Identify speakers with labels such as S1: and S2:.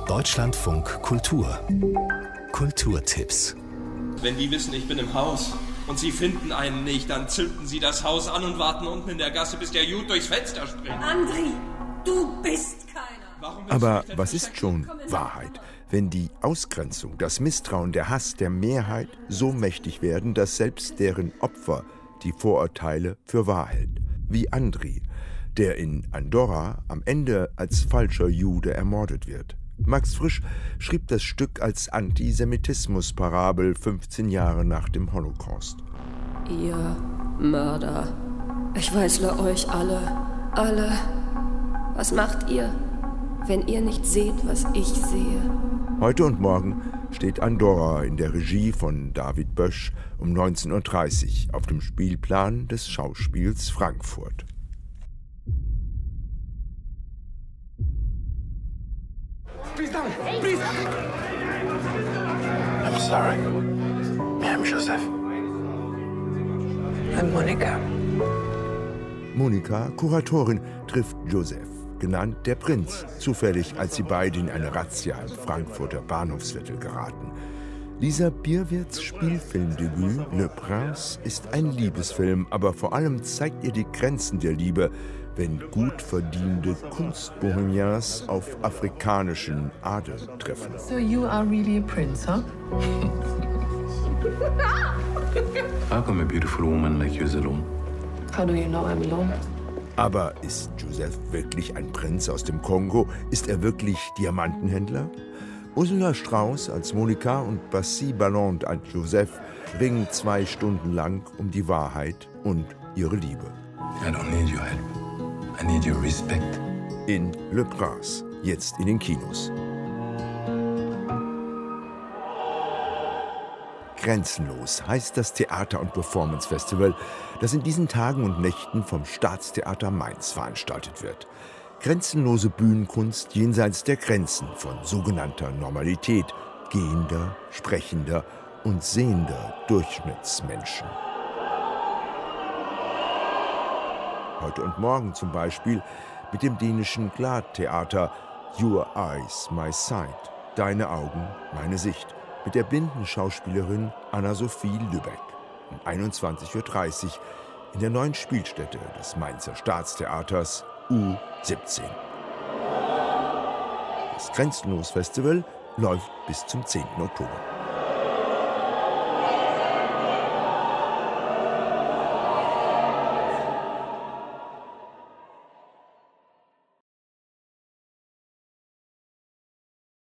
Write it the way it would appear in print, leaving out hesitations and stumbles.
S1: Deutschlandfunk Kultur. Kulturtipps.
S2: Wenn die wissen, ich bin im Haus und sie finden einen nicht, dann zünden sie das Haus an und warten unten in der Gasse, bis der Jud durchs Fenster springt.
S3: Andri, du bist keiner.
S4: Aber was ist schon Wahrheit, wenn die Ausgrenzung, das Misstrauen, der Hass der Mehrheit so mächtig werden, dass selbst deren Opfer die Vorurteile für wahr hält? Wie Andri, der in Andorra am Ende als falscher Jude ermordet wird. Max Frisch schrieb das Stück als Antisemitismus-Parabel 15 Jahre nach dem Holocaust.
S5: Ihr Mörder, ich weisle euch alle. Was macht ihr, wenn ihr nicht seht, was ich sehe?
S4: Heute und morgen steht Andorra in der Regie von David Bösch um 19:30 Uhr auf dem Spielplan des Schauspiels Frankfurt.
S6: Please. I'm sorry. I'm Joseph.
S3: I'm Monika.
S4: Monika, Kuratorin, trifft Joseph, genannt der Prinz, zufällig, als sie beide in eine Razzia im Frankfurter Bahnhofsviertel geraten. Lisa Bierwirths Spielfilmdebüt Le Prince ist ein Liebesfilm, aber vor allem zeigt ihr die Grenzen der Liebe, wenn gut verdiente Kunstbohemians auf afrikanischen Adel treffen.
S7: So you are really a prince, huh?
S6: How come a beautiful woman like you is alone?
S7: How do you know I'm alone?
S4: Aber ist Joseph wirklich ein Prinz aus dem Kongo? Ist er wirklich Diamantenhändler? Ursula Strauß als Monika und Bassi Ballon als Joseph ringen 2 Stunden lang um die Wahrheit und ihre Liebe.
S6: I don't need your help. I need your respect.
S4: In Le Prince, jetzt in den Kinos. Grenzenlos heißt das Theater- und Performance-Festival, das in diesen Tagen und Nächten vom Staatstheater Mainz veranstaltet wird. Grenzenlose Bühnenkunst jenseits der Grenzen von sogenannter Normalität, gehender, sprechender und sehender Durchschnittsmenschen. Heute und morgen zum Beispiel mit dem dänischen Glad-Theater Your Eyes, My Sight, Deine Augen, meine Sicht, mit der blinden Schauspielerin Anna-Sophie Lübeck um 21:30 Uhr in der neuen Spielstätte des Mainzer Staatstheaters U17. Das Grenzenlos-Festival läuft bis zum 10. Oktober.